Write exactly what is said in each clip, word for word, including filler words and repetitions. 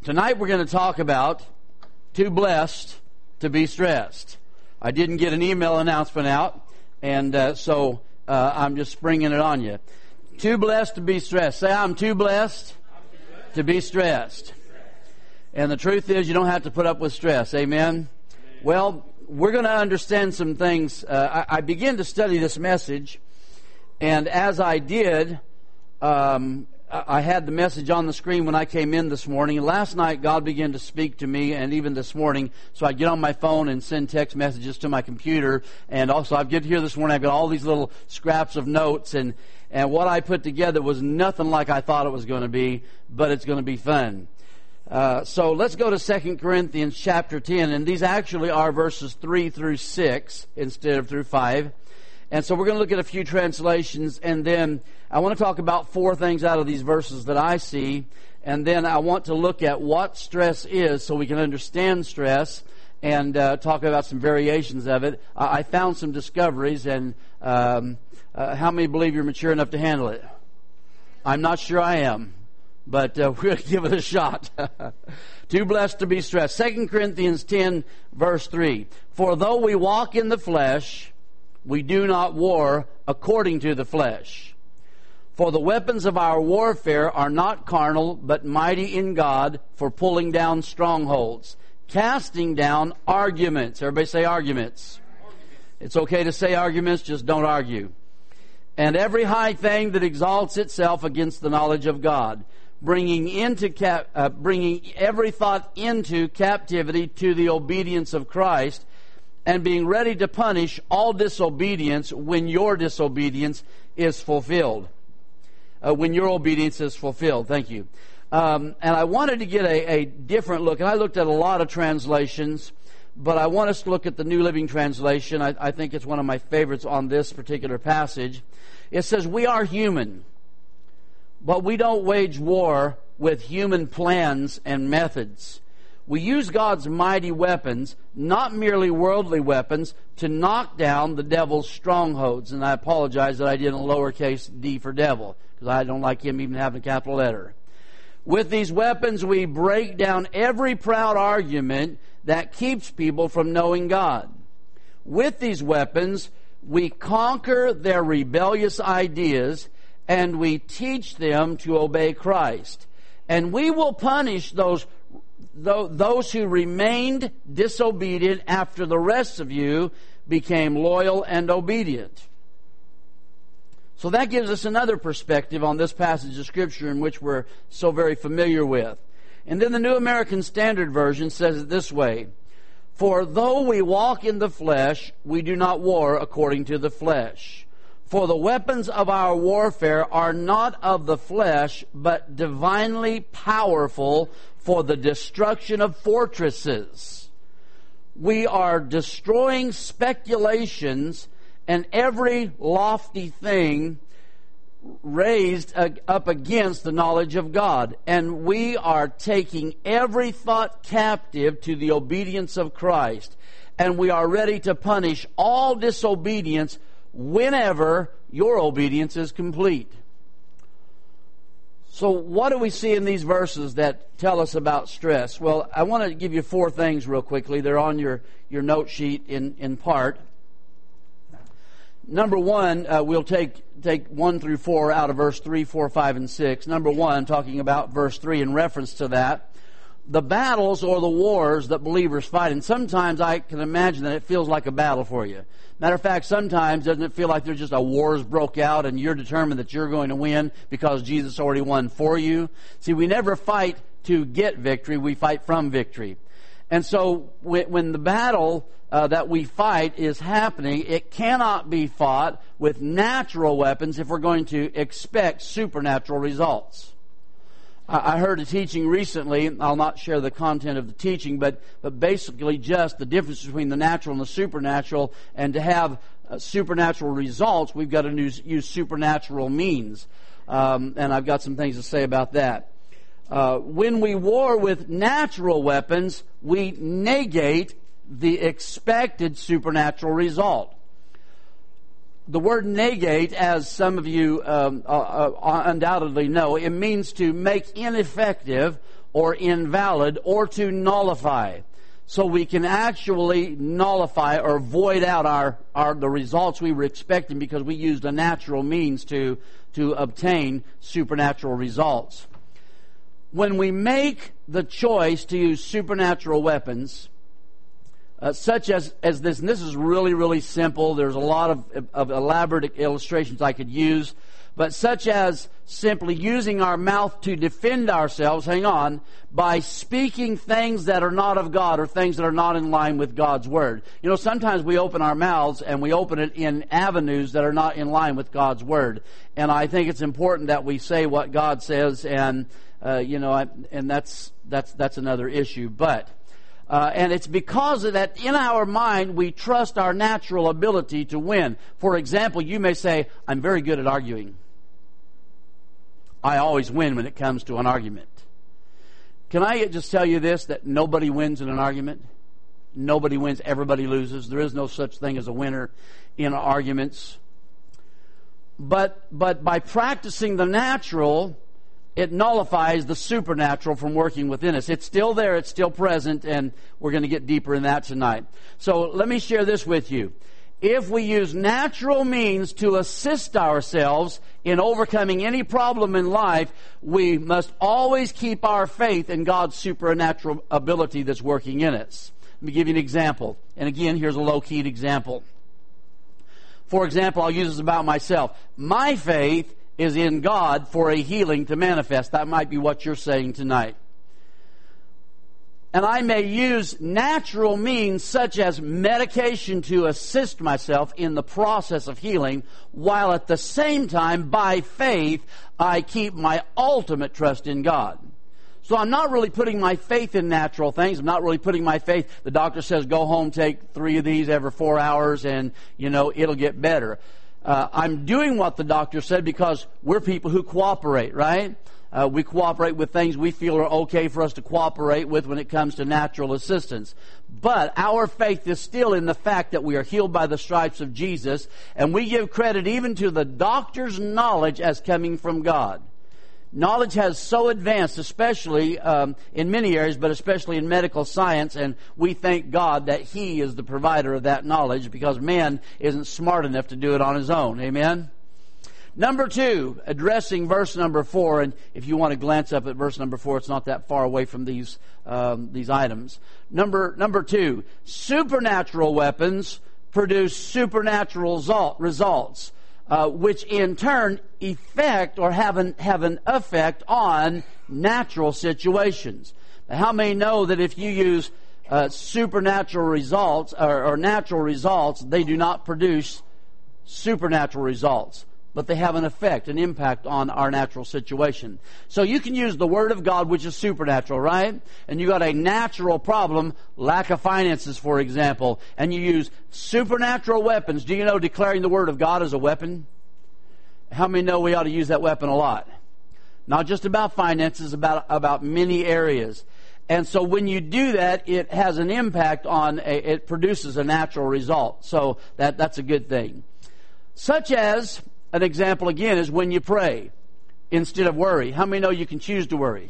Tonight we're going to talk about too blessed to be stressed. I didn't get an email announcement out, and uh, so uh, I'm just springing it on you. Too blessed to be stressed. Say, I'm too blessed, I'm too blessed to be stressed. And the truth is, you don't have to put up with stress. Amen? Amen. Well, we're going to understand some things. Uh, I, I began to study this message, and as I did, um, I had the message on the screen when I came in this morning. Last night, God began to speak to me, and even this morning, so I get on my phone and send text messages to my computer. And also, I get here this morning, I've got all these little scraps of notes, and, and what I put together was nothing like I thought it was going to be, but it's going to be fun. Uh, so let's go to Second Corinthians chapter ten, and these actually are verses three through six instead of through five. And so we're going to look at a few translations, and then I want to talk about four things out of these verses that I see, and then I want to look at what stress is so we can understand stress and uh, talk about some variations of it. I, I found some discoveries, and um, uh, how many believe you're mature enough to handle it? I'm not sure I am, but uh, we're going to give it a shot. Too blessed to be stressed. Second Corinthians ten, verse three. For though we walk in the flesh, we do not war according to the flesh. For the weapons of our warfare are not carnal, but mighty in God for pulling down strongholds, casting down arguments. Everybody say arguments. It's okay to say arguments, just don't argue. And every high thing that exalts itself against the knowledge of God, bringing into cap, uh, bringing every thought into captivity to the obedience of Christ, and being ready to punish all disobedience when your disobedience is fulfilled. Uh, when your obedience is fulfilled. Thank you. Um, and I wanted to get a, a different look, and I looked at a lot of translations, but I want us to look at the New Living Translation. I, I think it's one of my favorites on this particular passage. It says, we are human, but we don't wage war with human plans and methods. We use God's mighty weapons, not merely worldly weapons, to knock down the devil's strongholds. And I apologize that I did a lowercase d for devil, because I don't like him even having a capital letter. With these weapons, we break down every proud argument that keeps people from knowing God. With these weapons, we conquer their rebellious ideas, and we teach them to obey Christ. And we will punish those those who remained disobedient after the rest of you became loyal and obedient. So that gives us another perspective on this passage of Scripture in which we're so very familiar with. And then the New American Standard Version says it this way: for though we walk in the flesh, we do not war according to the flesh. For the weapons of our warfare are not of the flesh, but divinely powerful for the destruction of fortresses. We are destroying speculations and every lofty thing raised up against the knowledge of God. And we are taking every thought captive to the obedience of Christ. And we are ready to punish all disobedience whenever your obedience is complete. So what do we see in these verses that tell us about stress? Well, I want to give you four things real quickly. They're on your, your note sheet in, in part. Number one, uh, we'll take take one through four out of verse three, four, five, and six. Number one, talking about verse three in reference to that. The battles or the wars that believers fight, and sometimes I can imagine that it feels like a battle for you. Matter of fact, sometimes doesn't it feel like there's just a war's broke out and you're determined that you're going to win because Jesus already won for you? See, we never fight to get victory, we fight from victory. And so when, when the battle uh, that we fight is happening, it cannot be fought with natural weapons if we're going to expect supernatural results. I heard a teaching recently. I'll not share the content of the teaching, but but basically just the difference between the natural and the supernatural. And to have uh, supernatural results, we've got to use, use supernatural means. Um, and I've got some things to say about that. Uh, when we war with natural weapons, we negate the expected supernatural result. The word negate, as some of you um, uh, uh, undoubtedly know, it means to make ineffective or invalid or to nullify. So we can actually nullify or void out our, our the results we were expecting because we used a natural means to, to obtain supernatural results. When we make the choice to use supernatural weapons, uh, such as, as this, and this is really, really simple. There's a lot of, of elaborate illustrations I could use, but such as simply using our mouth to defend ourselves, hang on, by speaking things that are not of God or things that are not in line with God's Word. You know, sometimes we open our mouths and we open it in avenues that are not in line with God's Word. And I think it's important that we say what God says, and, uh, you know, I, and that's, that's, that's another issue. But, Uh, and it's because of that in our mind we trust our natural ability to win. For example, you may say, I'm very good at arguing. I always win when it comes to an argument. Can I just tell you this, that nobody wins in an argument? Nobody wins, everybody loses. There is no such thing as a winner in arguments. But, but by practicing the natural, it nullifies the supernatural from working within us. It's still there, it's still present, and we're going to get deeper in that tonight. So let me share this with you. If we use natural means to assist ourselves in overcoming any problem in life, we must always keep our faith in God's supernatural ability that's working in us. Let me give you an example. And again, here's a low-keyed example. For example, I'll use this about myself. My faith is in God for a healing to manifest. That might be what you're saying tonight. And I may use natural means such as medication to assist myself in the process of healing, while at the same time, by faith, I keep my ultimate trust in God. So I'm not really putting my faith in natural things. I'm not really putting my faith. The doctor says, go home, take three of these every four hours, and, you know, it'll get better. Uh, I'm doing what the doctor said because we're people who cooperate, right? Uh, we cooperate with things we feel are okay for us to cooperate with when it comes to natural assistance. But our faith is still in the fact that we are healed by the stripes of Jesus, and we give credit even to the doctor's knowledge as coming from God. Knowledge has so advanced, especially um, in many areas, but especially in medical science, and we thank God that He is the provider of that knowledge because man isn't smart enough to do it on his own. Amen? Number two, addressing verse number four, and if you want to glance up at verse number four, it's not that far away from these um, these items. Number number two, supernatural weapons produce supernatural result, results. Uh, which in turn effect or have an, have an effect on natural situations. Now, how many know that if you use uh, supernatural results or, or natural results, they do not produce supernatural results, but they have an effect, an impact on our natural situation. So you can use the Word of God, which is supernatural, right? And you got a natural problem, lack of finances, for example, and you use supernatural weapons. Do you know declaring the Word of God as a weapon? How many know we ought to use that weapon a lot? Not just about finances, about, about many areas. And so when you do that, it has an impact on, a, it produces a natural result. So that, that's a good thing. Such as, an example again is when you pray instead of worry. How many know you can choose to worry?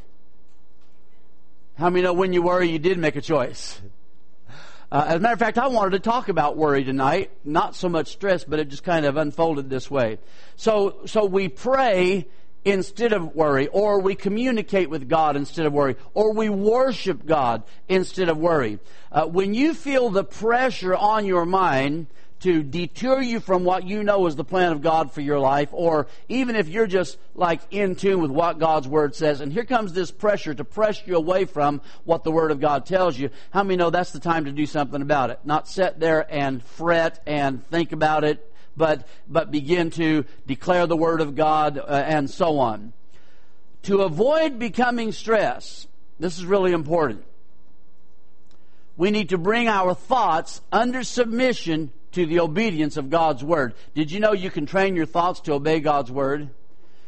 How many know when you worry you did make a choice? Uh, as a matter of fact, I wanted to talk about worry tonight. Not so much stress, but it just kind of unfolded this way. So, so we pray instead of worry, or we communicate with God instead of worry, or we worship God instead of worry. Uh, when you feel the pressure on your mind to deter you from what you know is the plan of God for your life, or even if you're just like in tune with what God's Word says, and here comes this pressure to press you away from what the Word of God tells you, how many know that's the time to do something about it? Not sit there and fret and think about it, but but begin to declare the Word of God uh, and so on. To avoid becoming stressed, this is really important. We need to bring our thoughts under submission to the obedience of God's Word. Did you know you can train your thoughts to obey God's Word?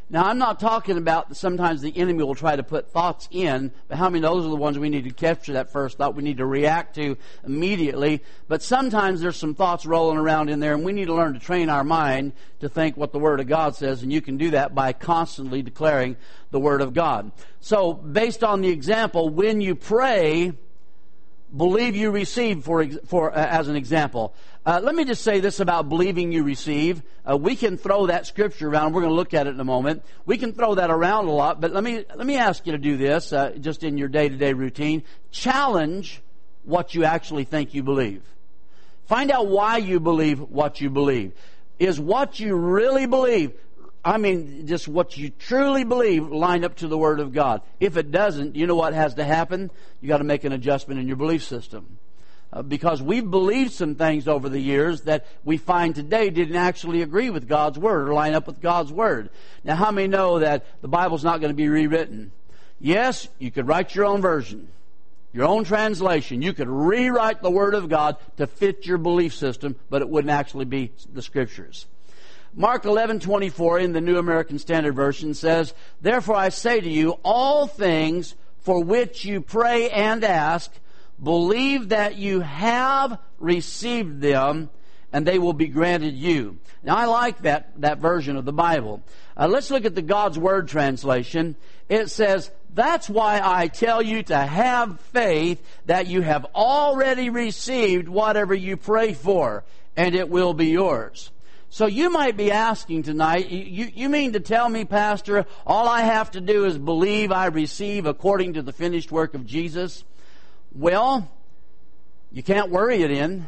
Now, I'm not talking about sometimes the enemy will try to put thoughts in, but how many of those are the ones we need to capture that first thought, we need to react to immediately. But sometimes there's some thoughts rolling around in there, and we need to learn to train our mind to think what the Word of God says, and you can do that by constantly declaring the Word of God. So, based on the example, when you pray, believe you receive, for for uh, as an example. Uh, let me just say this about believing you receive. Uh, we can throw that scripture around. We're going to look at it in a moment. We can throw that around a lot, but let me let me ask you to do this uh, just in your day-to-day routine. Challenge what you actually think you believe. Find out why you believe what you believe. Is what you really believe, I mean, just what you truly believe, lined up to the Word of God? If it doesn't, you know what has to happen? You got to make an adjustment in your belief system. Uh, because we've believed some things over the years that we find today didn't actually agree with God's Word or line up with God's Word. Now, how many know that the Bible's not going to be rewritten? Yes, you could write your own version, your own translation. You could rewrite the Word of God to fit your belief system, but it wouldn't actually be the Scriptures. Mark eleven twenty-four in the New American Standard Version says, "Therefore I say to you, all things for which you pray and ask, believe that you have received them, and they will be granted you." Now, I like that, that version of the Bible. Uh, let's look at the God's Word translation. It says, "That's why I tell you to have faith that you have already received whatever you pray for, and it will be yours." So you might be asking tonight, you, you mean to tell me, Pastor, all I have to do is believe I receive according to the finished work of Jesus? Well, you can't worry it in.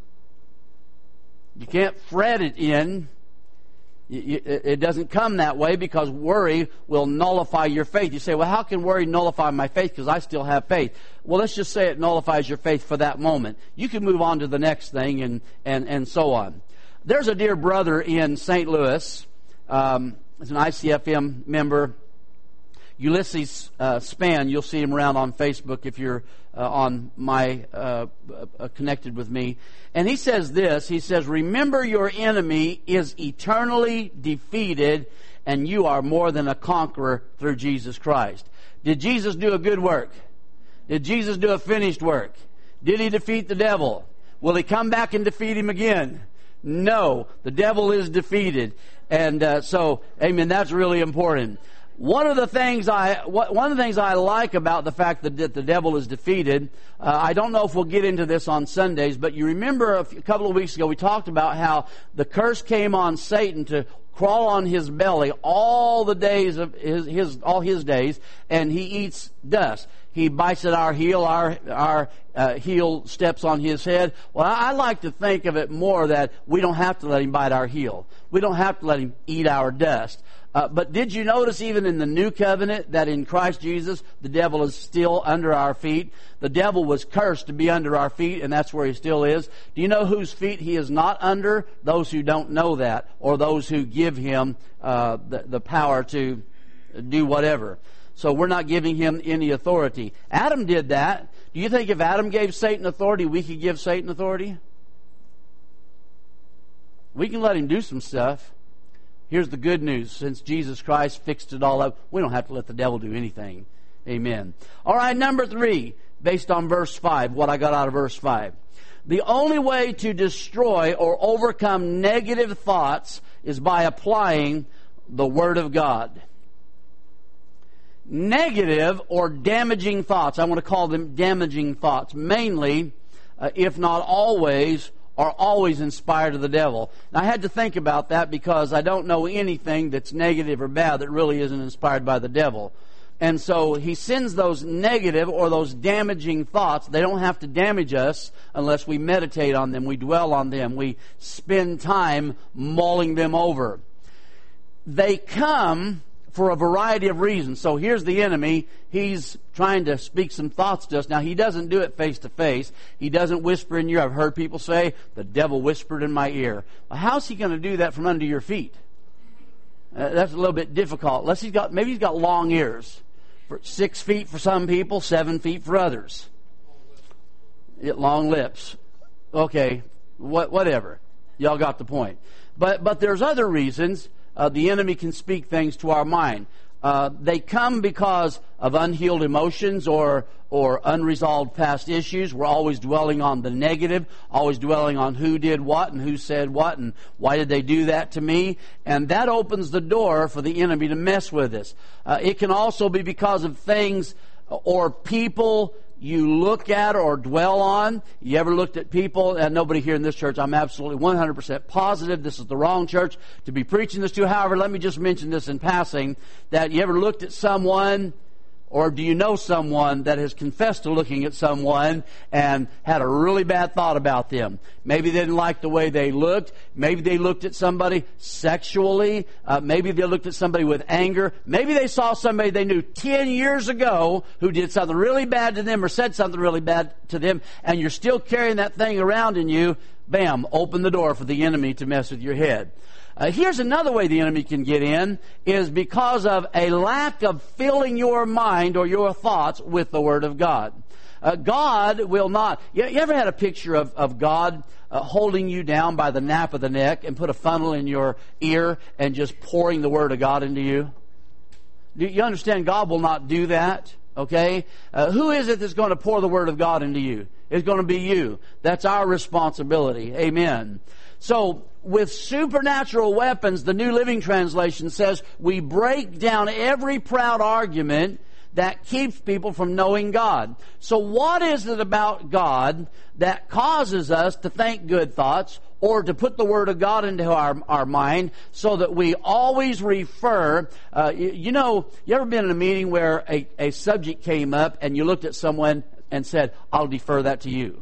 You can't fret it in. It doesn't come that way because worry will nullify your faith. You say, well, how can worry nullify my faith? Because I still have faith. Well, let's just say it nullifies your faith for that moment. You can move on to the next thing and, and, and so on. There's a dear brother in Saint Louis. Um, he's an I C F M member. Ulysses uh, Spann, you'll see him around on Facebook if you're uh, on my uh, uh, connected with me. And he says this, he says, "Remember your enemy is eternally defeated, and you are more than a conqueror through Jesus Christ." Did Jesus do a good work? Did Jesus do a finished work? Did he defeat the devil? Will he come back and defeat him again? No. The devil is defeated. And uh, so, amen, that's really important. One of the things I one of the things I like about the fact that the devil is defeated, uh, I don't know if we'll get into this on Sundays, but you remember a, few, a couple of weeks ago we talked about how the curse came on Satan to crawl on his belly all the days of his, his all his days, and he eats dust. He bites at our heel, our our uh, heel steps on his head. Well, I, I like to think of it more that we don't have to let him bite our heel. We don't have to let him eat our dust. Uh, but did you notice even in the new covenant that in Christ Jesus, the devil is still under our feet? The devil was cursed to be under our feet, and that's where he still is. Do you know whose feet he is not under? Those who don't know that, or those who give him uh, the, the power to do whatever. So we're not giving him any authority. Adam did that. Do you think if Adam gave Satan authority, we could give Satan authority? We can let him do some stuff. Here's the good news. Since Jesus Christ fixed it all up, we don't have to let the devil do anything. Amen. All right, number three, based on verse five, what I got out of verse five. The only way to destroy or overcome negative thoughts is by applying the Word of God. Negative or damaging thoughts, I want to call them damaging thoughts, mainly, uh, if not always, are always inspired of the devil. Now, I had to think about that because I don't know anything that's negative or bad that really isn't inspired by the devil. And so he sends those negative or those damaging thoughts. They don't have to damage us unless we meditate on them, we dwell on them, we spend time mulling them over. They come for a variety of reasons. So here's the enemy. He's trying to speak some thoughts to us. Now, he doesn't do it face to face. He doesn't whisper in your ear. I've heard people say, the devil whispered in my ear. Well, how's he going to do that from under your feet? Uh, that's a little bit difficult. Unless he's got, maybe he's got long ears. For six feet for some people, seven feet for others. Long lips. Okay, what, whatever. Y'all got the point. But but there's other reasons. uh, the enemy can speak things to our mind. Uh, they come because of unhealed emotions or or unresolved past issues. We're always dwelling on the negative, always dwelling on who did what and who said what and why did they do that to me. And that opens the door for the enemy to mess with us. Uh, it can also be because of things or people you look at or dwell on. You ever looked at people, and nobody here in this church, I'm absolutely one hundred percent positive this is the wrong church to be preaching this to. However, let me just mention this in passing, that you ever looked at someone, or do you know someone that has confessed to looking at someone and had a really bad thought about them? Maybe they didn't like the way they looked. Maybe they looked at somebody sexually. Uh, maybe they looked at somebody with anger. Maybe they saw somebody they knew ten years ago who did something really bad to them or said something really bad to them, and you're still carrying that thing around in you. Bam, open the door for the enemy to mess with your head. Uh, here's another way the enemy can get in, is because of a lack of filling your mind or your thoughts with the Word of God. Uh, God will not... You, you ever had a picture of, of God uh, holding you down by the nape of the neck and put a funnel in your ear and just pouring the Word of God into you? Do you understand God will not do that? Okay? Uh, who is it that's going to pour the Word of God into you? It's going to be you. That's our responsibility. Amen. So, with supernatural weapons, the New Living Translation says, we break down every proud argument that keeps people from knowing God. So what is it about God that causes us to think good thoughts or to put the Word of God into our, our mind so that we always refer, uh, you, you know, you ever been in a meeting where a, a subject came up and you looked at someone and said, I'll defer that to you?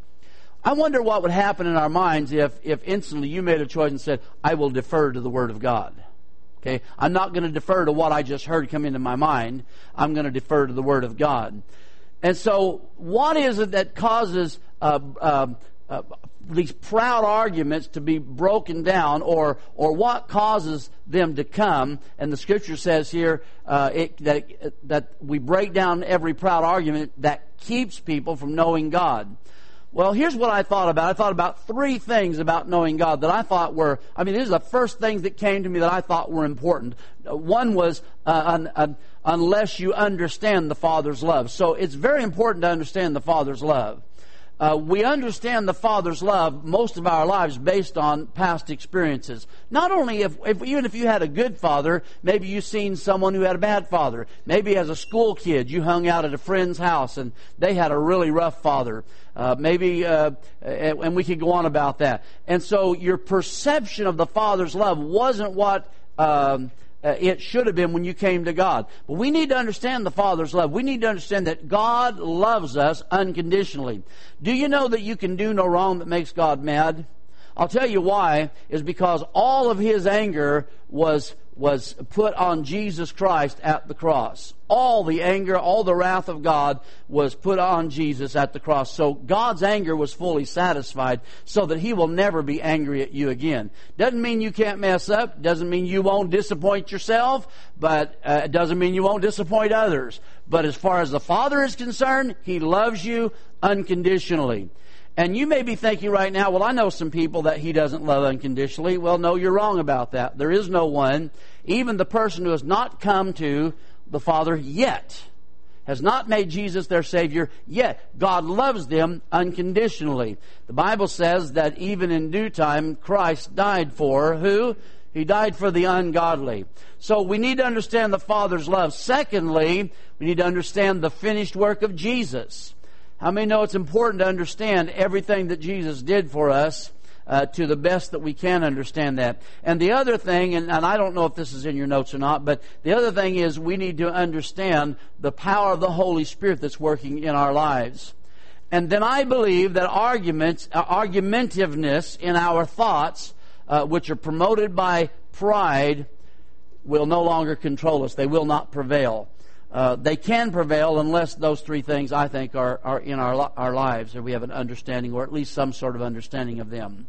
I wonder what would happen in our minds if, if instantly you made a choice and said, I will defer to the Word of God. Okay? I'm not going to defer to what I just heard come into my mind. I'm going to defer to the Word of God. And so, what is it that causes uh, uh, uh, these proud arguments to be broken down, or or what causes them to come? And the Scripture says here uh, it, that, that we break down every proud argument that keeps people from knowing God. Well, here's what I thought about. I thought about three things about knowing God that I thought were, I mean, these are the first things that came to me that I thought were important. One was, uh, un, un, unless you understand the Father's love. So it's very important to understand the Father's love. Uh, we understand the Father's love most of our lives based on past experiences. Not only if, if even if you had a good father, maybe you've seen someone who had a bad father. Maybe as a school kid, you hung out at a friend's house and they had a really rough father. Uh, maybe, uh, and we could go on about that. And so your perception of the Father's love wasn't what um, Uh, it should have been when you came to God. But we need to understand the Father's love. We need to understand that God loves us unconditionally. Do you know that you can do no wrong that makes God mad? I'll tell you why. Is because all of His anger was was put on Jesus Christ at the cross. All the anger, all the wrath of God was put on Jesus at the cross. So God's anger was fully satisfied so that He will never be angry at you again. Doesn't mean you can't mess up. Doesn't mean you won't disappoint yourself. But uh, it doesn't mean you won't disappoint others. But as far as the Father is concerned, He loves you unconditionally. And you may be thinking right now, well, I know some people that He doesn't love unconditionally. Well, no, you're wrong about that. There is no one, even the person who has not come to the Father yet, has not made Jesus their Savior yet. God loves them unconditionally. The Bible says that even in due time, Christ died for who? He died for the ungodly. So we need to understand the Father's love. Secondly, we need to understand the finished work of Jesus. How many know it's important to understand everything that Jesus did for us uh, to the best that we can understand that? And the other thing, and, and I don't know if this is in your notes or not, but the other thing is we need to understand the power of the Holy Spirit that's working in our lives. And then I believe that arguments, uh, argumentiveness in our thoughts, uh, which are promoted by pride, will no longer control us. They will not prevail. Uh, they can prevail unless those three things, I think, are, are in our, our lives, or we have an understanding, or at least some sort of understanding of them.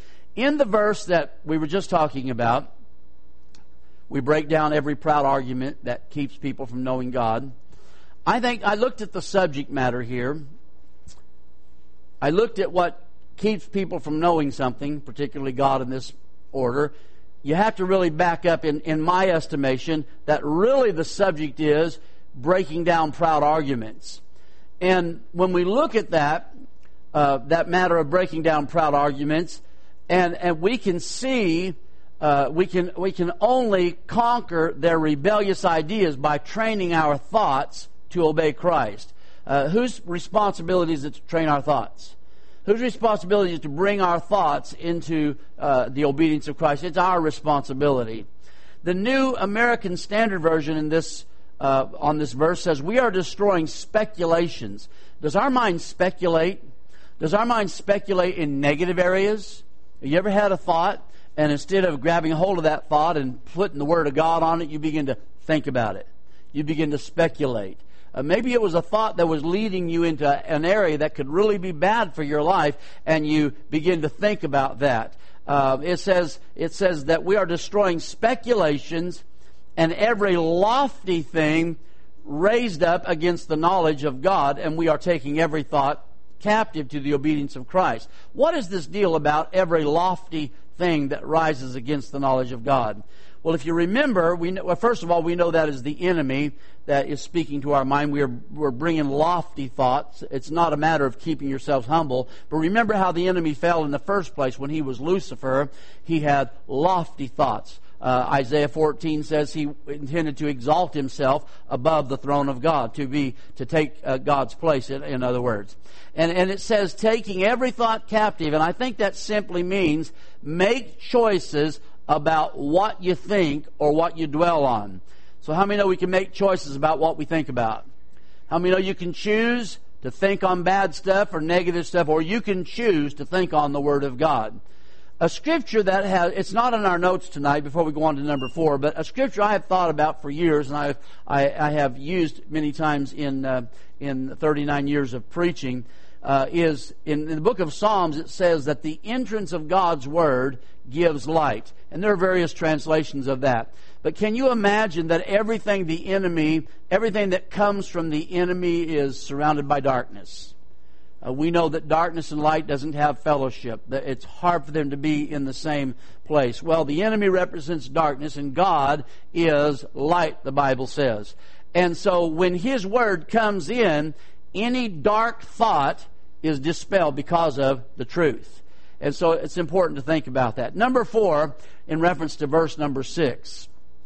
In the verse that we were just talking about, we break down every proud argument that keeps people from knowing God. I think I looked at the subject matter here. I looked at what keeps people from knowing something, particularly God in this order, you have to really back up, in, in my estimation, that really the subject is breaking down proud arguments. And when we look at that, uh, that matter of breaking down proud arguments, and, and we can see, uh, we can we can only conquer their rebellious ideas by training our thoughts to obey Christ. Uh, whose responsibility is it to train our thoughts? Whose responsibility is to bring our thoughts into uh, the obedience of Christ? It's our responsibility. The New American Standard Version in this uh, on this verse says, we are destroying speculations. Does our mind speculate? Does our mind speculate in negative areas? Have you ever had a thought, and instead of grabbing hold of that thought and putting the Word of God on it, you begin to think about it? You begin to speculate. Uh, maybe it was a thought that was leading you into an area that could really be bad for your life, and you begin to think about that. Uh, it says it says that we are destroying speculations and every lofty thing raised up against the knowledge of God, and we are taking every thought captive to the obedience of Christ. What is this deal about every lofty thing that rises against the knowledge of God? Well, if you remember, we know, well, first of all, we know that is the enemy that is speaking to our mind. We are, we're bringing lofty thoughts. It's not a matter of keeping yourselves humble. But remember how the enemy fell in the first place. When he was Lucifer, he had lofty thoughts. Uh, Isaiah fourteen says he intended to exalt himself above the throne of God, to be to take uh, God's place, in, in other words. And, and it says taking every thought captive. And I think that simply means make choices about what you think or what you dwell on. So how many know we can make choices about what we think about? How many know you can choose to think on bad stuff or negative stuff, or you can choose to think on the Word of God? A scripture that has, it's not in our notes tonight before we go on to number four, but a scripture I have thought about for years, and I I, I have used many times in uh, in thirty-nine years of preaching, uh, is in, in the book of Psalms. It says that the entrance of God's Word gives light. And there are various translations of that. But can you imagine that everything the enemy, everything that comes from the enemy is surrounded by darkness? Uh, we know that darkness and light doesn't have fellowship. That it's hard for them to be in the same place. Well, the enemy represents darkness, and God is light, the Bible says. And so when His Word comes in, any dark thought is dispelled because of the truth. And so it's important to think about that. Number four, in reference to verse number six.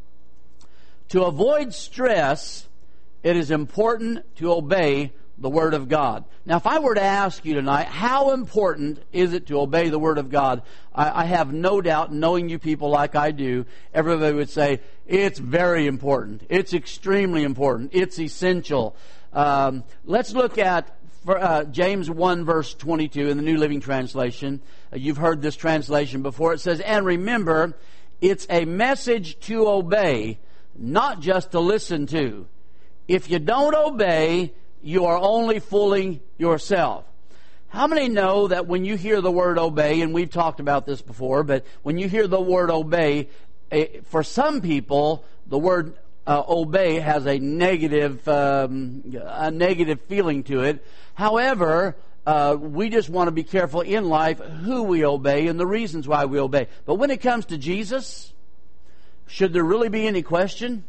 To avoid stress, it is important to obey the Word of God. Now, if I were to ask you tonight, how important is it to obey the Word of God? I, I have no doubt, knowing you people like I do, everybody would say, it's very important. It's extremely important. It's essential. Um, let's look at For, uh, James one verse twenty-two in the New Living Translation. Uh, you've heard this translation before. It says, and remember, it's a message to obey, not just to listen to. If you don't obey, you are only fooling yourself. How many know that when you hear the word obey, and we've talked about this before, but when you hear the word obey, for some people, the word uh, obey has a negative, um, a negative feeling to it. However, uh, we just want to be careful in life who we obey and the reasons why we obey. But when it comes to Jesus, should there really be any question?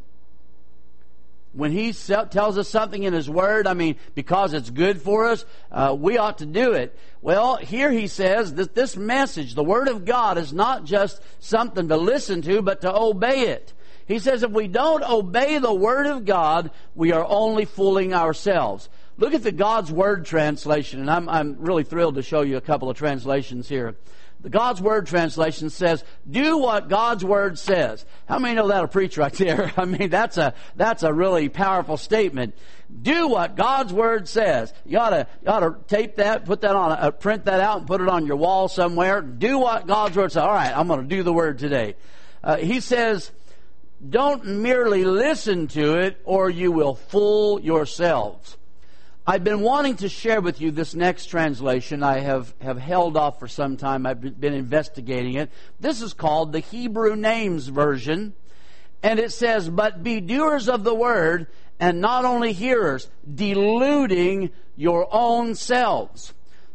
When He tells us something in His Word, I mean, because it's good for us, uh, we ought to do it. Well, here He says that this message, the Word of God, is not just something to listen to, but to obey it. He says if we don't obey the Word of God, we are only fooling ourselves. Look at the God's Word translation, and I'm, I'm really thrilled to show you a couple of translations here. The God's Word translation says, do what God's Word says. How many know that'll preach right there? I mean, that's a that's a really powerful statement. Do what God's Word says. You ought to, you ought to tape that, put that on, uh, print that out and put it on your wall somewhere. Do what God's Word says. All right, I'm going to do the Word today. Uh, he says, don't merely listen to it or you will fool yourselves. I've been wanting to share with you this next translation. I have, have held off for some time. I've been investigating it. This is called the Hebrew Names Version. And it says, but be doers of the word and not only hearers, deluding your own selves.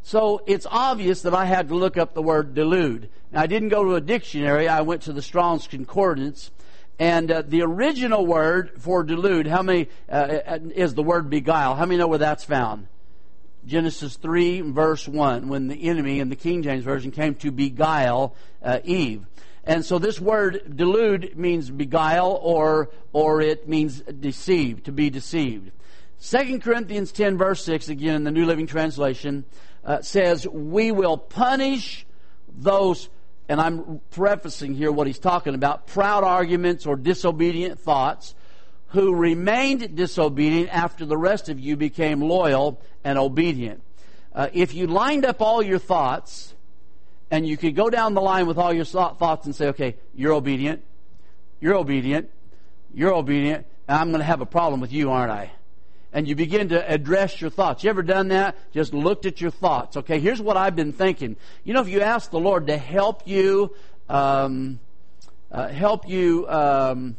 So it's obvious that I had to look up the word delude. Now, I didn't go to a dictionary. I went to the Strong's Concordance. And uh, the original word for delude, how many, uh, is the word beguile. How many know where that's found? Genesis three, verse one, when the enemy in the King James Version came to beguile uh, Eve. And so this word delude means beguile, or or it means deceive, to be deceived. Second Corinthians ten, verse six, again in the New Living Translation, uh, says, we will punish those, and I'm prefacing here what he's talking about, proud arguments or disobedient thoughts, who remained disobedient after the rest of you became loyal and obedient. Uh, if you lined up all your thoughts, and you could go down the line with all your thoughts and say, okay, you're obedient, you're obedient, you're obedient, and I'm going to have a problem with you, aren't I? And you begin to address your thoughts. You ever done that? Just looked at your thoughts. Okay, here's what I've been thinking. You know, if you ask the Lord to help you, um, uh, help you, um,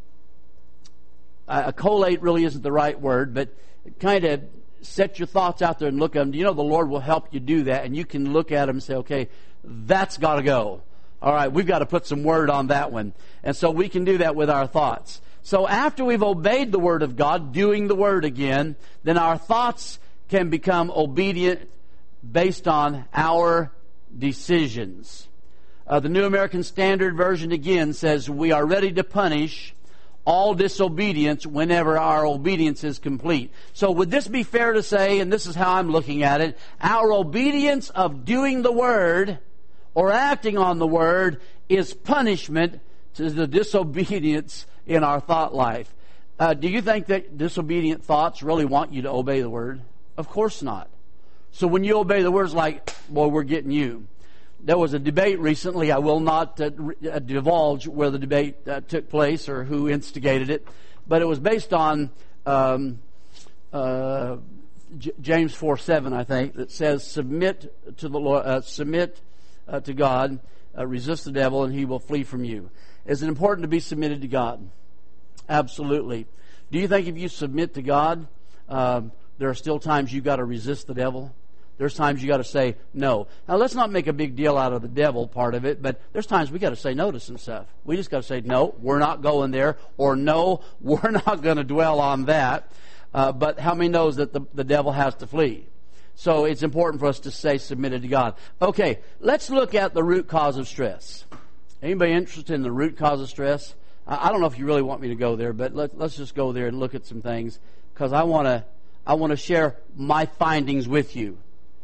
uh, collate really isn't the right word, but kind of set your thoughts out there and look at them. Do you know the Lord will help you do that? And you can look at them and say, okay, that's got to go. All right, we've got to put some word on that one. And so we can do that with our thoughts. So after we've obeyed the Word of God, doing the Word again, then our thoughts can become obedient based on our decisions. Uh, the New American Standard Version again says, we are ready to punish all disobedience whenever our obedience is complete. So would this be fair to say, and this is how I'm looking at it, our obedience of doing the Word or acting on the Word is punishment to the disobedience in our thought life. Uh, do you think that disobedient thoughts really want you to obey the Word? Of course not. So when you obey the Word, it's like, boy, we're getting you. There was a debate recently. I will not uh, uh, divulge where the debate uh, took place or who instigated it, but it was based on um, uh, J- James four seven, I think, that says, "Submit to the Lord, uh, submit uh, to God, uh, resist the devil, and he will flee from you." Is it important to be submitted to God? Absolutely. Do you think if you submit to God, uh, there are still times you've got to resist the devil? There's times you got to say no. Now, let's not make a big deal out of the devil part of it, but there's times we got to say no to some stuff. We just got to say, no, we're not going there, or no, we're not going to dwell on that. Uh, but how many knows that the, the devil has to flee? So it's important for us to stay submitted to God. Okay, let's look at the root cause of stress. Anybody interested in the root cause of stress? I, I don't know if you really want me to go there, but let, let's just go there and look at some things, because I want to I want to share my findings with you.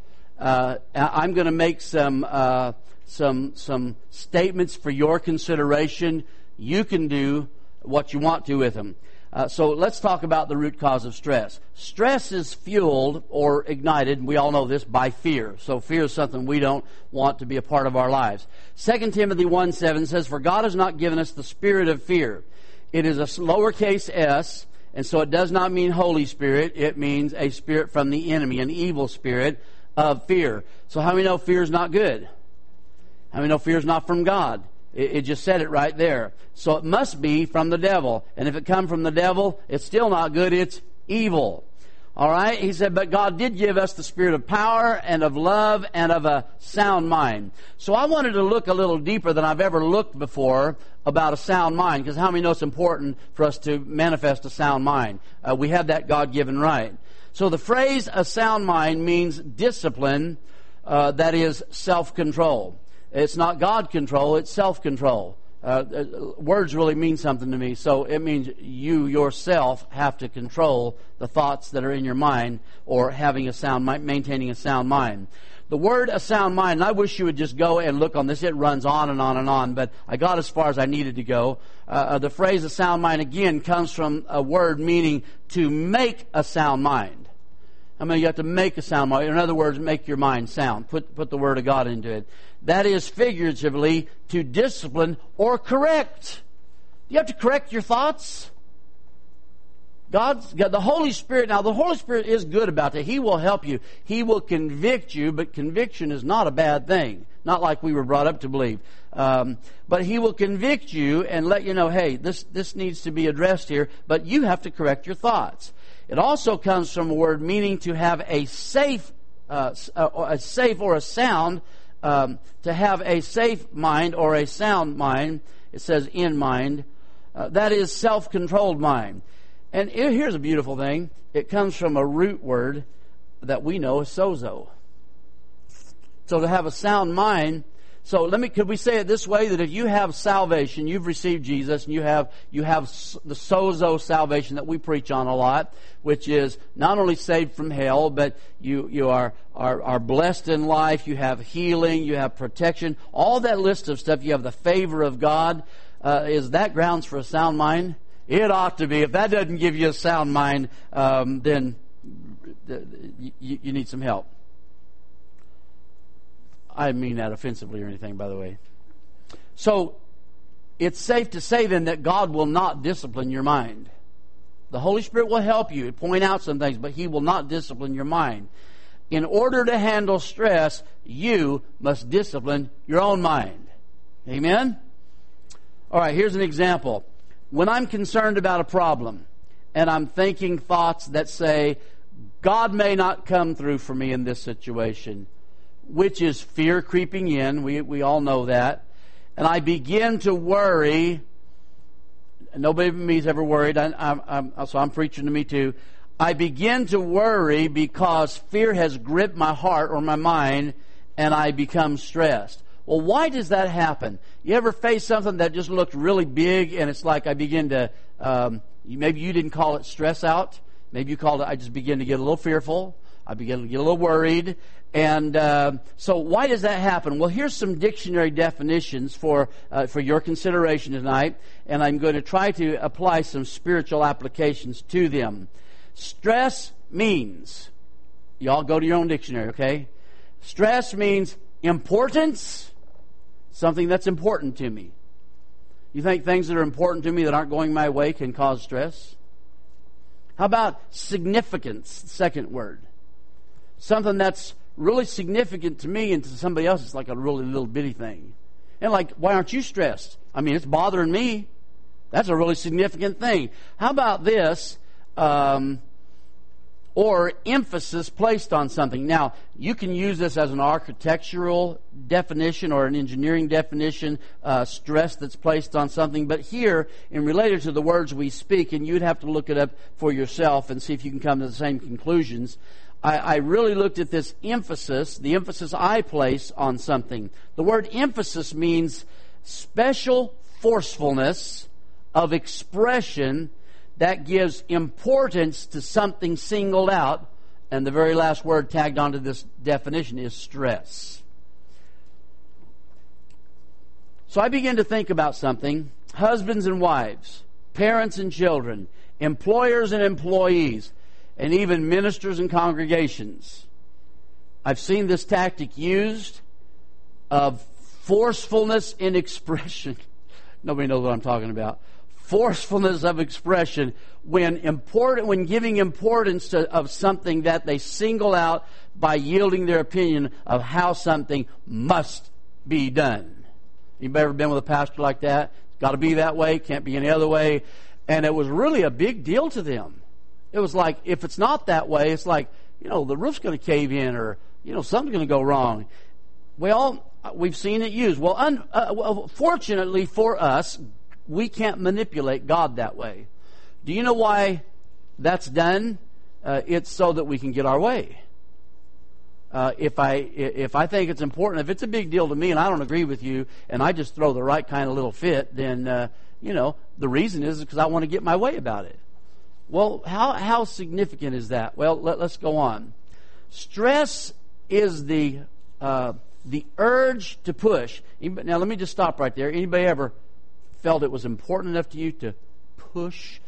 Uh, I'm going to make some uh, some some statements for your consideration. You can do what you want to with them. Uh, so let's talk about the root cause of stress. Stress is fueled or ignited, we all know this, by fear. So fear is something we don't want to be a part of our lives. Second Timothy one seven says, "For God has not given us the spirit of fear." It is a lowercase s, and so it does not mean Holy Spirit. It means a spirit from the enemy, an evil spirit of fear. So how many know fear is not good? How many know fear is not from God? It, it just said it right there. So it must be from the devil. And if it comes from the devil, it's still not good. It's evil. All right? He said, but God did give us the spirit of power and of love and of a sound mind. So I wanted to look a little deeper than I've ever looked before about a sound mind, because how many know it's important for us to manifest a sound mind? Uh, we have that God-given right. So the phrase "a sound mind" means discipline, uh, that is self-control. It's not God control, it's self-control. Uh, words really mean something to me. So it means you yourself have to control the thoughts that are in your mind, or having a sound mind, maintaining a sound mind. The word "a sound mind," and I wish you would just go and look on this. It runs on and on and on, but I got as far as I needed to go. Uh, the phrase "a sound mind" again comes from a word meaning to make a sound mind. I mean, you have to make a sound mind. In other words, make your mind sound. Put put the Word of God into it. That is figuratively to discipline or correct. You have to correct your thoughts. God's got the Holy Spirit. Now, the Holy Spirit is good about that. He will help you. He will convict you, but conviction is not a bad thing. Not like we were brought up to believe. Um, but He will convict you and let you know, hey, this, this needs to be addressed here, but you have to correct your thoughts. It also comes from a word meaning to have a safe uh, a safe or a sound, um, to have a safe mind or a sound mind, it says in mind, uh, that is self-controlled mind. And here's a beautiful thing. It comes from a root word that we know is sozo. So to have a sound mind, so let me, could we say it this way, that if you have salvation, you've received Jesus, and you have, you have the sozo salvation that we preach on a lot, which is not only saved from hell, but you, you are, are, are blessed in life, you have healing, you have protection, all that list of stuff, you have the favor of God. Uh, is that grounds for a sound mind? It ought to be. If that doesn't give you a sound mind, um, then you, you need some help. I didn't mean that offensively or anything, by the way. So, it's safe to say then that God will not discipline your mind. The Holy Spirit will help you point out some things, but He will not discipline your mind. In order to handle stress, you must discipline your own mind. Amen? All right, here's an example. When I'm concerned about a problem, and I'm thinking thoughts that say, God may not come through for me in this situation, which is fear creeping in. We we all know that. And I begin to worry. Nobody but me is ever worried. I, I'm, I'm, so I'm preaching to me too. I begin to worry because fear has gripped my heart or my mind, and I become stressed. Well, why does that happen? You ever face something that just looked really big, and it's like I begin to, um, maybe you didn't call it stress out. Maybe you called it, I just begin to get a little fearful. I begin to get a little worried. And uh, so why does that happen? Well, here's some dictionary definitions for uh, for your consideration tonight, and I'm going to try to apply some spiritual applications to them. Stress means, y'all go to your own dictionary, okay? Stress means importance, something that's important to me. You think things that are important to me that aren't going my way can cause stress? How about significance, second word? Something that's really significant to me and to somebody else, it's like a really little bitty thing. And like, why aren't you stressed? I mean, it's bothering me. That's a really significant thing. How about this? Um, or emphasis placed on something. Now, you can use this as an architectural definition or an engineering definition, uh, stress that's placed on something. But here, in related to the words we speak, and you'd have to look it up for yourself and see if you can come to the same conclusions. I, I really looked at this emphasis, the emphasis I place on something. The word emphasis means special forcefulness of expression that gives importance to something singled out. And the very last word tagged onto this definition is stress. So I begin to think about something. Husbands and wives, parents and children, employers and employees, and even ministers and congregations. I've seen this tactic used of forcefulness in expression. Nobody knows what I'm talking about. Forcefulness of expression when important, when giving importance to of something that they single out by yielding their opinion of how something must be done. Anybody ever been with a pastor like that? It's got to be that way, can't be any other way. And it was really a big deal to them. It was like, if it's not that way, it's like, you know, the roof's going to cave in, or, you know, something's going to go wrong. Well, we've seen it used. Well, un, uh, well, fortunately for us, we can't manipulate God that way. Do you know why that's done? Uh, it's so that we can get our way. Uh, if I if I think it's important, if it's a big deal to me and I don't agree with you, and I just throw the right kind of little fit, then, uh, you know, the reason is because I want to get my way about it. Well, how how significant is that? Well, let, let's go on. Stress is the uh, the urge to push. Now, let me just stop right there. Anybody ever felt it was important enough to you to push?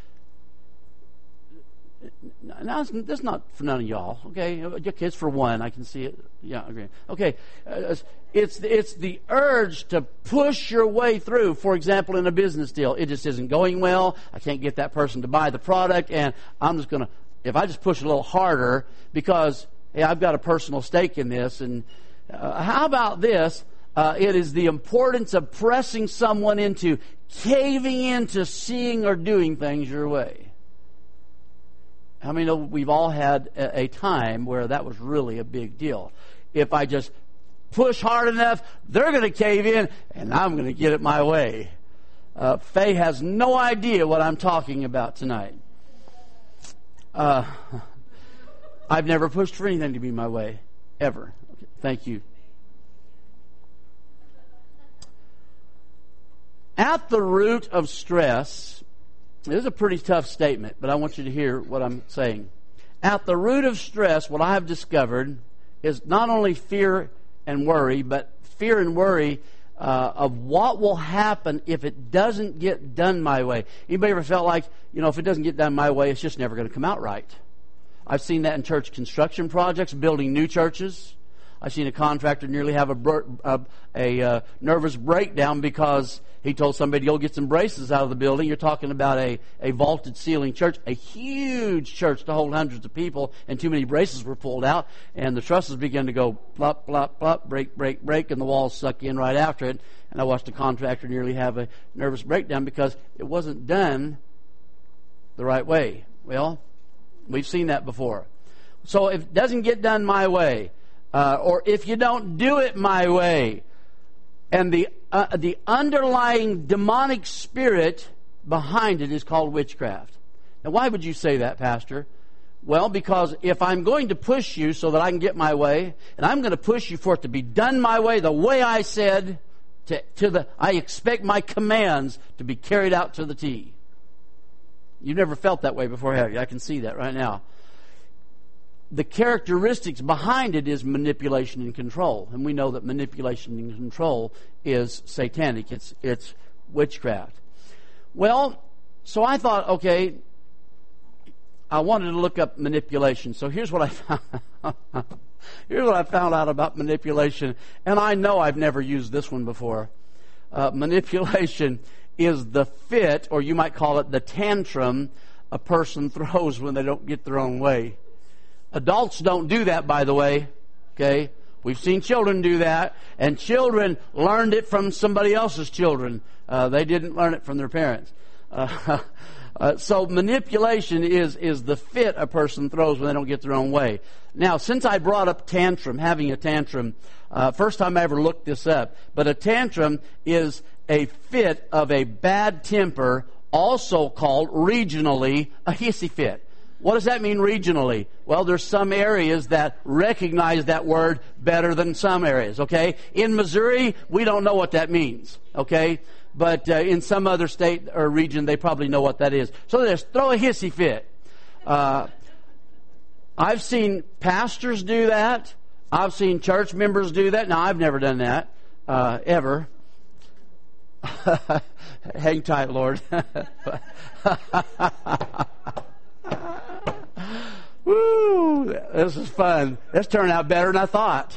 Now, that's not for none of y'all, okay? Okay, it's for one. I can see it. Yeah, okay. Okay, uh, it's it's the urge to push your way through. For example, in a business deal, it just isn't going well. I can't get that person to buy the product, and I'm just going to, if I just push a little harder, because, hey, I've got a personal stake in this. And uh, how about this? Uh, it is the importance of pressing someone into caving into seeing or doing things your way. How many know we've all had a, a time where that was really a big deal? If I just push hard enough, they're going to cave in, and I'm going to get it my way. Uh, Faye has no idea what I'm talking about tonight. Uh, I've never pushed for anything to be my way, ever. Okay, thank you. At the root of stress, this is a pretty tough statement, but I want you to hear what I'm saying. At the root of stress, what I have discovered is not only fear and worry, but fear and worry uh, of what will happen if it doesn't get done my way. Anybody ever felt like, you know, if it doesn't get done my way, it's just never going to come out right? I've seen that in church construction projects, building new churches. I've seen a contractor nearly have a, a, a uh, nervous breakdown because he told somebody to go get some braces out of the building. You're talking about a, a vaulted ceiling church, a huge church to hold hundreds of people, and too many braces were pulled out, and the trusses began to go plop, plop, plop, break, break, break, and the walls suck in right after it. And I watched a contractor nearly have a nervous breakdown because it wasn't done the right way. Well, we've seen that before. So if it doesn't get done my way, uh, or if you don't do it my way, and the uh, the underlying demonic spirit behind it is called witchcraft. Now, why would you say that, Pastor? Well, because if I'm going to push you so that I can get my way, and I'm going to push you for it to be done my way, the way I said, to, to the, I expect my commands to be carried out to the T. You've never felt that way before, have you? I can see that right now. The characteristics behind it is manipulation and control. And we know that manipulation and control is satanic. It's it's witchcraft. Well, so I thought, okay, I wanted to look up manipulation. So here's what I found. Here's what I found out about manipulation. And I know I've never used this one before. Uh, manipulation is the fit, or you might call it the tantrum, a person throws when they don't get their own way. Adults don't do that, by the way. Okay? We've seen children do that, and children learned it from somebody else's children. Uh, they didn't learn it from their parents. Uh, uh, so manipulation is, is the fit a person throws when they don't get their own way. Now, since I brought up tantrum, having a tantrum, uh, first time I ever looked this up, but a tantrum is a fit of a bad temper, also called regionally a hissy fit. What does that mean regionally? Well, there's some areas that recognize that word better than some areas, okay? In Missouri, we don't know what that means, okay? But uh, in some other state or region, they probably know what that is. So there's throw a hissy fit. Uh, I've seen pastors do that. I've seen church members do that. Now, I've never done that, uh, ever. Hang tight, Lord. Woo! This is fun. This turned out better than I thought.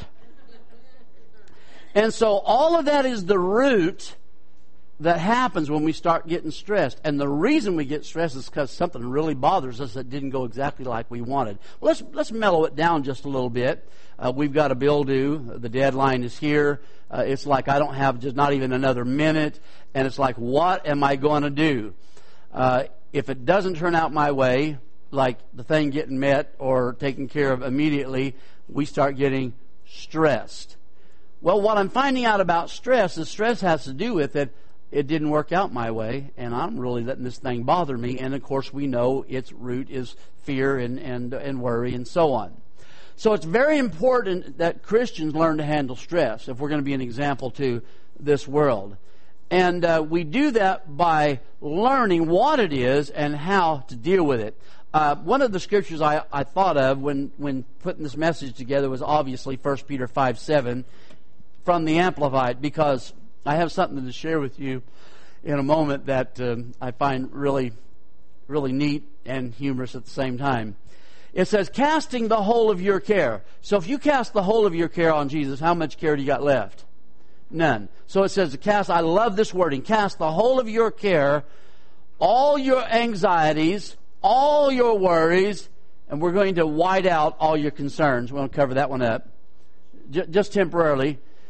And so all of that is the root that happens when we start getting stressed. And the reason we get stressed is because something really bothers us that didn't go exactly like we wanted. Well, let's let's mellow it down just a little bit. Uh, we've got a bill due. The deadline is here. Uh, it's like I don't have just not even another minute. And it's like, what am I going to do? Uh, if it doesn't turn out my way, like the thing getting met or taken care of immediately, we start getting stressed. Well, what I'm finding out about stress is stress has to do with it. It didn't work out my way, and I'm really letting this thing bother me. And, of course, we know its root is fear and, and, and worry and so on. So it's very important that Christians learn to handle stress if we're going to be an example to this world. And uh, we do that by learning what it is and how to deal with it. Uh, one of the scriptures I, I thought of when, when putting this message together was obviously First Peter five seven from the Amplified, because I have something to share with you in a moment that um, I find really, really neat and humorous at the same time. It says, casting the whole of your care. So if you cast the whole of your care on Jesus, how much care do you got left? None. So it says, cast, I love this wording, cast the whole of your care, all your anxieties, all your worries, and we're going to white out all your concerns. We're going to cover that one up. J- just temporarily.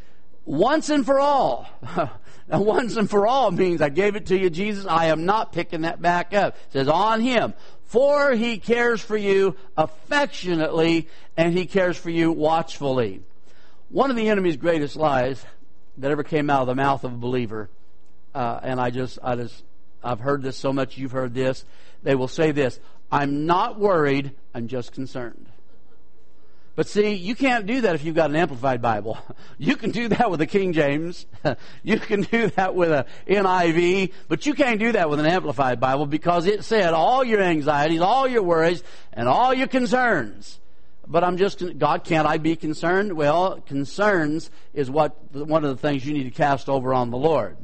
once and for all. Now, once and for all means I gave it to you, Jesus. I am not picking that back up. It says on him. For he cares for you affectionately, and he cares for you watchfully. One of the enemy's greatest lies that ever came out of the mouth of a believer, uh, and I just, I just, I've heard this so much, you've heard this. They will say this: I'm not worried, I'm just concerned. But see, you can't do that if you've got an Amplified Bible. You can do that with a King James. You can do that with a N I V. But you can't do that with an Amplified Bible, because it said all your anxieties, all your worries, and all your concerns. But I'm just, God, can't I be concerned? Well, concerns is what one of the things you need to cast over on the Lord.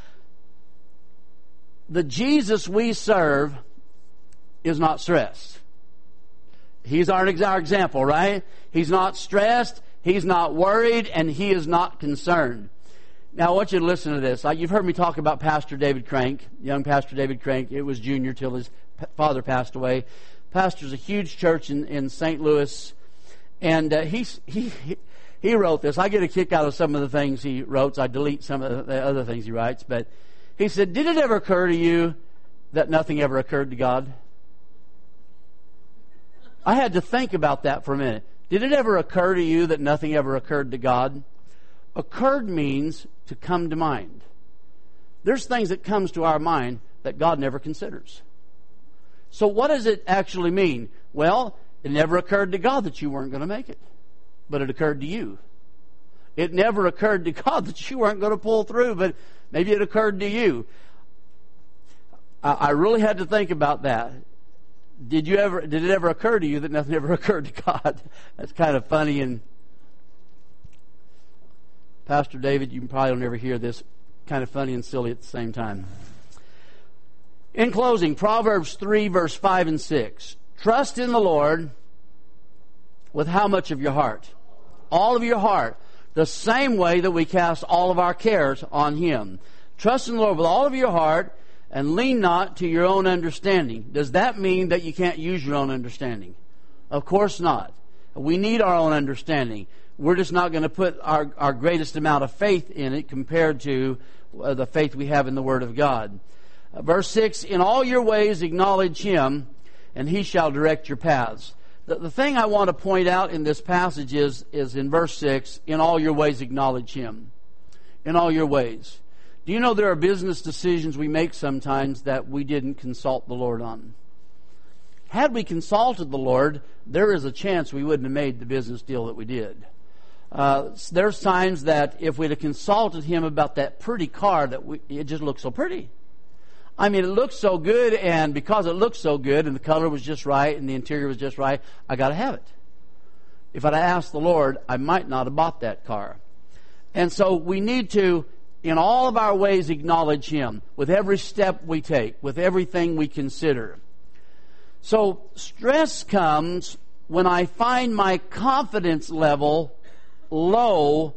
The Jesus we serve is not stressed. He's our, our example, right? He's not stressed, he's not worried, and he is not concerned. Now, I want you to listen to this. You've heard me talk about Pastor David Crank, young Pastor David Crank. It was junior till his father passed away. Pastors a huge church in, in Saint Louis, and uh, he, he he wrote this. I get a kick out of some of the things he wrote, so I delete some of the other things he writes. But he said, did it ever occur to you that nothing ever occurred to God? I had to think about that for a minute. Did it ever occur to you that nothing ever occurred to God? Occurred means to come to mind. There's things that comes to our mind that God never considers. So what does it actually mean? Well, it never occurred to God that you weren't going to make it, but it occurred to you. It never occurred to God that you weren't going to pull through, but maybe it occurred to you. I, I really had to think about that. Did you ever? Did it ever occur to you that nothing ever occurred to God? That's kind of funny. And Pastor David, you probably don't ever hear this. Kind of funny and silly at the same time. In closing, Proverbs three, verse five and six. Trust in the Lord with how much of your heart? All of your heart. The same way that we cast all of our cares on Him. Trust in the Lord with all of your heart, and lean not to your own understanding. Does that mean that you can't use your own understanding? Of course not. We need our own understanding. We're just not going to put our, our greatest amount of faith in it compared to uh, the faith we have in the Word of God. Uh, verse six, in all your ways acknowledge Him, and He shall direct your paths. The, the thing I want to point out in this passage is, is in verse six, in all your ways acknowledge Him. In all your ways. Do you know there are business decisions we make sometimes that we didn't consult the Lord on? Had we consulted the Lord, there is a chance we wouldn't have made the business deal that we did. Uh, there's times that if we'd have consulted Him about that pretty car, that we, it just looks so pretty. I mean, it looks so good, and because it looks so good, and the color was just right, and the interior was just right, I got to have it. If I'd asked the Lord, I might not have bought that car. And so we need to, in all of our ways, acknowledge Him with every step we take, with everything we consider. So stress comes when I find my confidence level low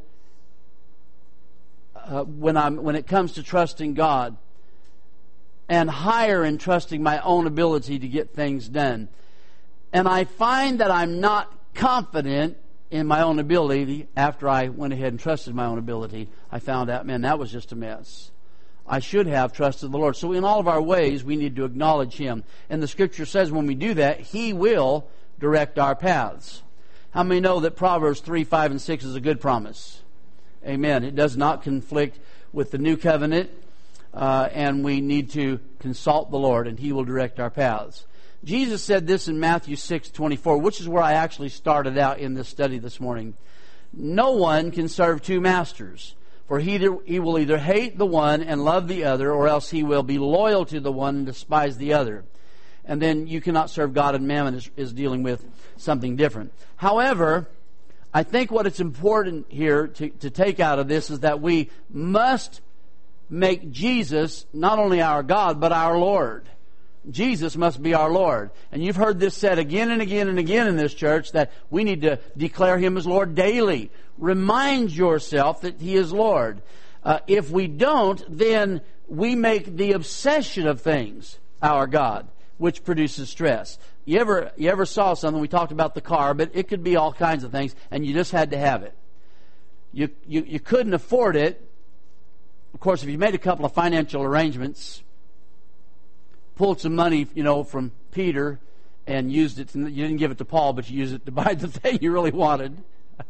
uh, when I'm when it comes to trusting God, and higher in trusting my own ability to get things done. And I find that I'm not confident in my own ability. After I went ahead and trusted my own ability, I found out, man, that was just a mess. I should have trusted the Lord. So in all of our ways, we need to acknowledge Him. And the Scripture says when we do that, He will direct our paths. How many know that Proverbs three, five, and six is a good promise? Amen. It does not conflict with the new covenant, uh, and we need to consult the Lord, and He will direct our paths. Jesus said this in Matthew six, twenty-four, which is where I actually started out in this study this morning. No one can serve two masters, for he, he will either hate the one and love the other, or else he will be loyal to the one and despise the other. And then you cannot serve God and mammon is, is dealing with something different. However, I think what it's important here to, to take out of this is that we must make Jesus not only our God, but our Lord. Jesus must be our Lord. And you've heard this said again and again and again in this church that we need to declare Him as Lord daily. Remind yourself that He is Lord. Uh, if we don't, then we make the obsession of things our God, which produces stress. You ever, you ever saw something, we talked about the car, but it could be all kinds of things, and you just had to have it. you, you, you couldn't afford it. Of course, if you made a couple of financial arrangements, pulled some money, you know, from Peter and used it, to, you didn't give it to Paul, but you used it to buy the thing you really wanted.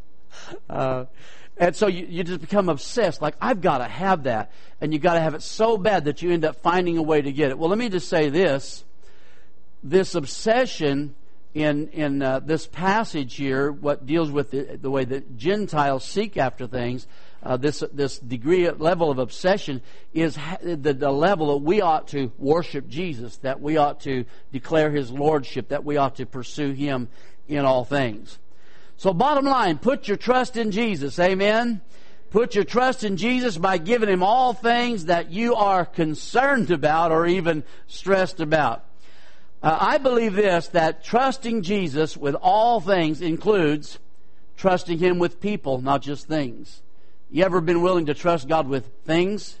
Uh, and so you, you just become obsessed. Like, I've got to have that. And you got to have it so bad that you end up finding a way to get it. Well, let me just say this. This obsession in in uh, this passage here, what deals with the, the way that Gentiles seek after things, uh, this this degree, level of obsession is ha- the, the level that we ought to worship Jesus, that we ought to declare His Lordship, that we ought to pursue Him in all things. So bottom line, put your trust in Jesus. Amen? Put your trust in Jesus by giving Him all things that you are concerned about or even stressed about. Uh, I believe this, that trusting Jesus with all things includes trusting Him with people, not just things. You ever been willing to trust God with things?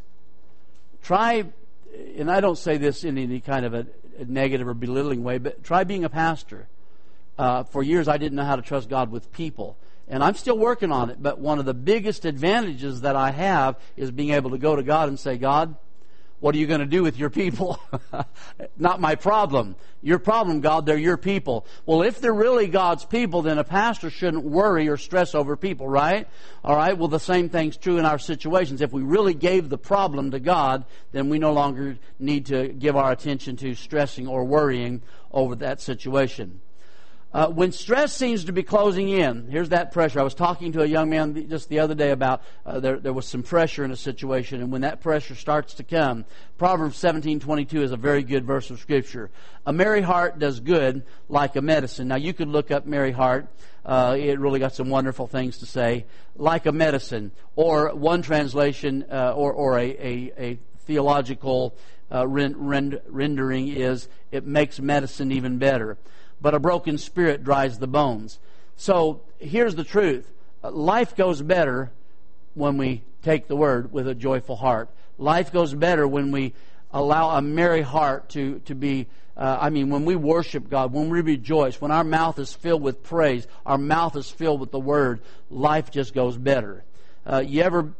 Try, and I don't say this in any kind of a, a negative or belittling way, but try being a pastor. Uh, for years I didn't know how to trust God with people. And I'm still working on it. But one of the biggest advantages that I have is being able to go to God and say, God, what are you going to do with your people? Not my problem. Your problem, God, they're your people. Well, if they're really God's people, then a pastor shouldn't worry or stress over people, right? All right, well, the same thing's true in our situations. If we really gave the problem to God, then we no longer need to give our attention to stressing or worrying over that situation. Uh, when stress seems to be closing in, here's that pressure. I was talking to a young man just the other day about uh, there, there was some pressure in a situation, and when that pressure starts to come, Proverbs seventeen twenty-two is a very good verse of Scripture. A merry heart does good like a medicine. Now, you could look up merry heart. Uh, it really got some wonderful things to say. Like a medicine. Or one translation, uh, or, or a, a, a theological uh, rend, rendering is, it makes medicine even better. But a broken spirit dries the bones. So here's the truth. Life goes better when we take the Word with a joyful heart. Life goes better when we allow a merry heart to, to be, uh, I mean, when we worship God, when we rejoice, when our mouth is filled with praise, our mouth is filled with the Word, life just goes better. Uh, you ever,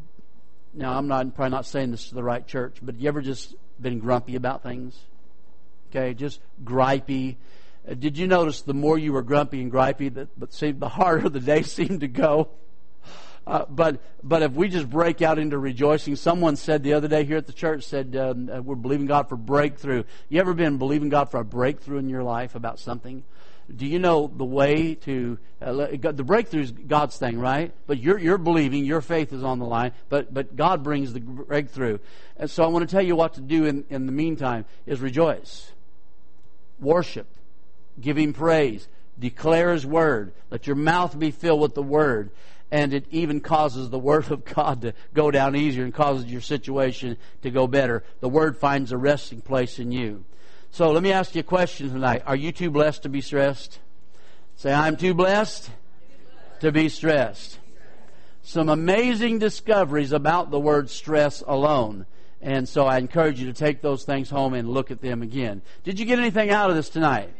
now I'm not probably not saying this to the right church, but you ever just been grumpy about things? Okay, just gripey. Did you notice the more you were grumpy and gripey, that but see, the harder the day seemed to go? Uh, but but if we just break out into rejoicing, someone said the other day here at the church, said um, uh, we're believing God for breakthrough. You ever been believing God for a breakthrough in your life about something? Do you know the way to uh, the breakthrough is God's thing, right? But you're you're believing, your faith is on the line, but but God brings the breakthrough. And so I want to tell you what to do in, in the meantime is rejoice, worship. Give Him praise. Declare His Word. Let your mouth be filled with the Word. And it even causes the Word of God to go down easier and causes your situation to go better. The Word finds a resting place in you. So let me ask you a question tonight. Are you too blessed to be stressed? Say, I'm too blessed to be stressed. Some amazing discoveries about the word stress alone. And so I encourage you to take those things home and look at them again. Did you get anything out of this tonight?